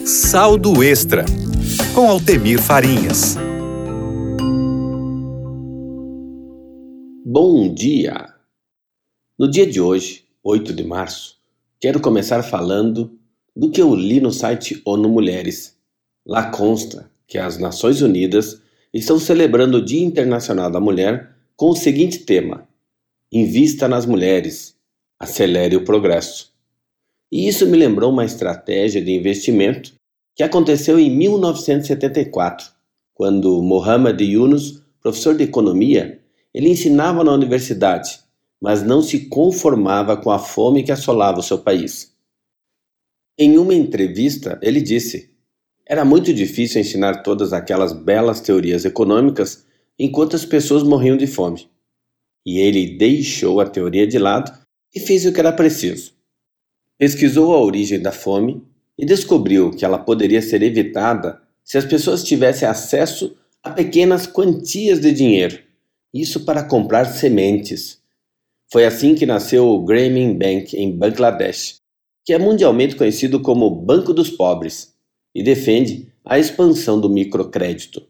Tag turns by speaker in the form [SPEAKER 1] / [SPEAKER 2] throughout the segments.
[SPEAKER 1] Saldo Extra, com Altemir Farinhas.
[SPEAKER 2] Bom dia! No dia de hoje, 8 de março, quero começar falando do que eu li no site ONU Mulheres. Lá consta que as Nações Unidas estão celebrando o Dia Internacional da Mulher com o seguinte tema: Invista nas mulheres, acelere o progresso. E isso me lembrou uma estratégia de investimento que aconteceu em 1974, quando Muhammad Yunus, professor de economia, ele ensinava na universidade, mas não se conformava com a fome que assolava o seu país. Em uma entrevista, ele disse: era muito difícil ensinar todas aquelas belas teorias econômicas enquanto as pessoas morriam de fome. E ele deixou a teoria de lado e fez o que era preciso. Pesquisou a origem da fome e descobriu que ela poderia ser evitada se as pessoas tivessem acesso a pequenas quantias de dinheiro, isso para comprar sementes. Foi assim que nasceu o Grameen Bank em Bangladesh, que é mundialmente conhecido como Banco dos Pobres, e defende a expansão do microcrédito.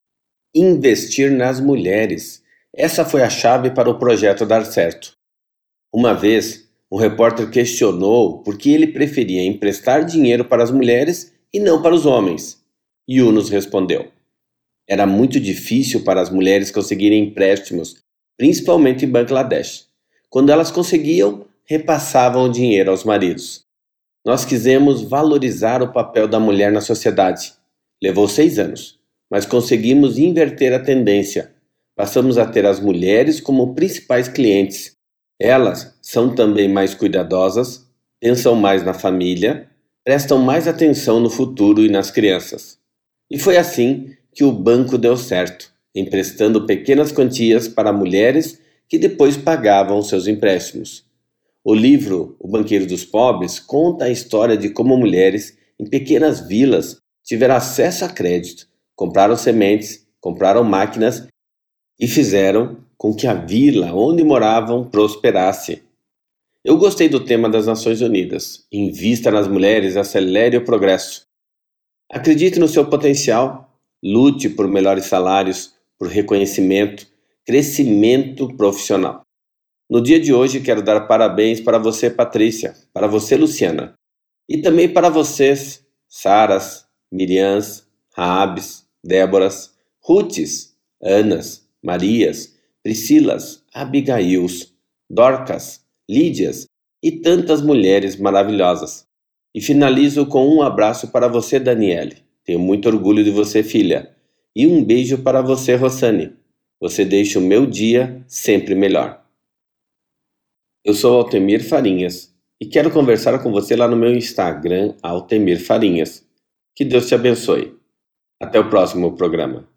[SPEAKER 2] Investir nas mulheres. Essa foi a chave para o projeto dar certo. Uma vez, um repórter questionou por que ele preferia emprestar dinheiro para as mulheres e não para os homens. Yunus respondeu: era muito difícil para as mulheres conseguirem empréstimos, principalmente em Bangladesh. Quando elas conseguiam, repassavam o dinheiro aos maridos. Nós quisemos valorizar o papel da mulher na sociedade. Levou 6 anos, mas conseguimos inverter a tendência. Passamos a ter as mulheres como principais clientes. Elas são também mais cuidadosas, pensam mais na família, prestam mais atenção no futuro e nas crianças. E foi assim que o banco deu certo, emprestando pequenas quantias para mulheres que depois pagavam seus empréstimos. O livro O Banqueiro dos Pobres conta a história de como mulheres em pequenas vilas tiveram acesso a crédito, compraram sementes, compraram máquinas e fizeram com que a vila onde moravam prosperasse. Eu gostei do tema das Nações Unidas. Invista nas mulheres, acelere o progresso. Acredite no seu potencial, lute por melhores salários, por reconhecimento, crescimento profissional. No dia de hoje quero dar parabéns para você, Patrícia, para você, Luciana, e também para vocês, Saras, Miriams, Raabes, Déboras, Rutes, Anas, Marias, Priscilas, Abigails, Dorcas, Lídias e tantas mulheres maravilhosas. E finalizo com um abraço para você, Daniele. Tenho muito orgulho de você, filha. E um beijo para você, Rossane. Você deixa o meu dia sempre melhor. Eu sou Altemir Farinhas e quero conversar com você lá no meu Instagram, Altemir Farinhas. Que Deus te abençoe. Até o próximo programa.